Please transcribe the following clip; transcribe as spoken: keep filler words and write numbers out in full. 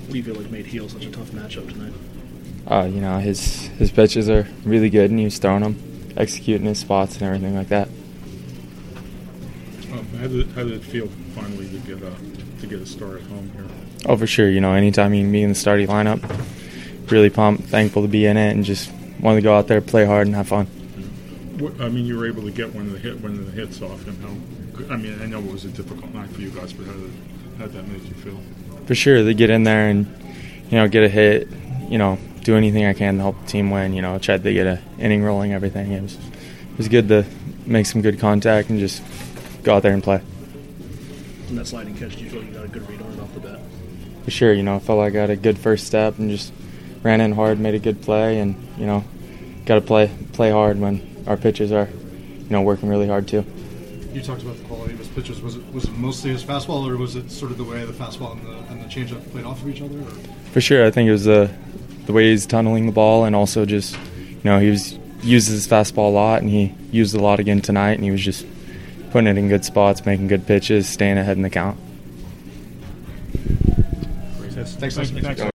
What do you feel like made Heel such a tough matchup tonight? Uh, you know, his his pitches are really good, and he was throwing them, executing his spots and everything like that. Um, how did how did it feel finally to get a to get a start at home here? Oh, for sure. You know, anytime you can be in the starting lineup, really pumped, thankful to be in it, and just wanted to go out there, play hard, and have fun. What, I mean, you were able to get one of the hit one of the hits off, and how? I mean, I know it was a difficult night for you guys, but how did how did that make you feel? For sure, they get in there and you know get a hit. You know, do anything I can to help the team win. You know, tried to get an inning rolling, everything. It was it was good to make some good contact and just go out there and play. In that sliding catch, do you feel like you got a good read on it off the bat? For sure, you know, I felt like I got a good first step and just ran in hard, made a good play, and you know, got to play play hard when our pitchers are, you know, working really hard too. You talked about the quality of his pitches. Was it was it mostly his fastball, or was it sort of the way the fastball and the, and the changeup played off of each other? Or? For sure, I think it was the the way he's tunneling the ball, and also just, you know, he was uses his fastball a lot, and he used a lot again tonight, and he was just putting it in good spots, making good pitches, staying ahead in the count. Thanks, Thanks. Thanks.